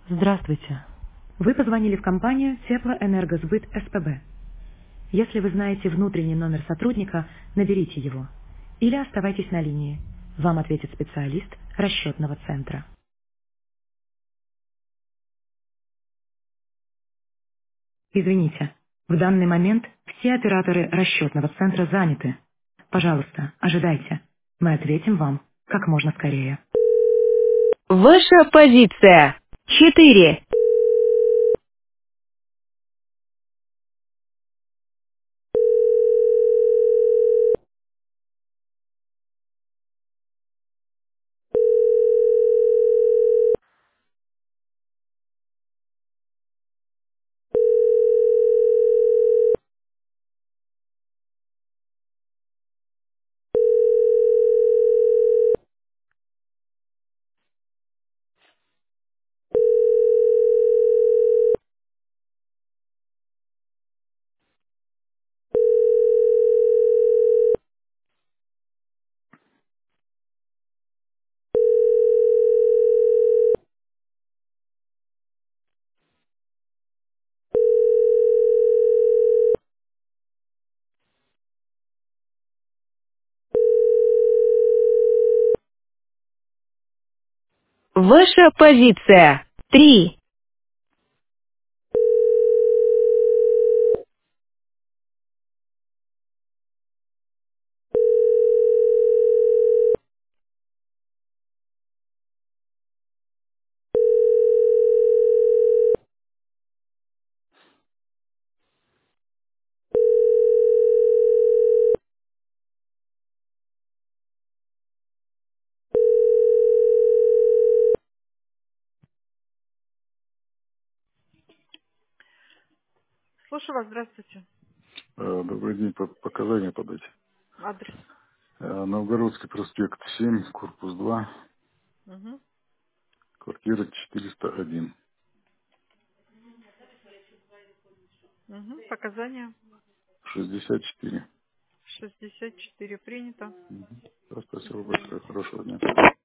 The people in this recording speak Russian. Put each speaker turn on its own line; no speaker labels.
Здравствуйте. Вы позвонили в компанию Теплоэнергосбыт СПБ. Если вы знаете внутренний номер сотрудника, наберите его. Или оставайтесь на линии. Вам ответит специалист расчетного центра. Извините, в данный момент все операторы расчетного центра заняты. Пожалуйста, ожидайте. Мы ответим вам как можно скорее. Ваша позиция. 4. Ваша позиция. 3.
Слушаю вас, здравствуйте.
Добрый день, показания подать.
Адрес.
Новгородский проспект 7, корпус 2,
Угу.
квартира 401.
Угу. Показания.
64.
64 принято.
Спасибо большое, хорошего дня.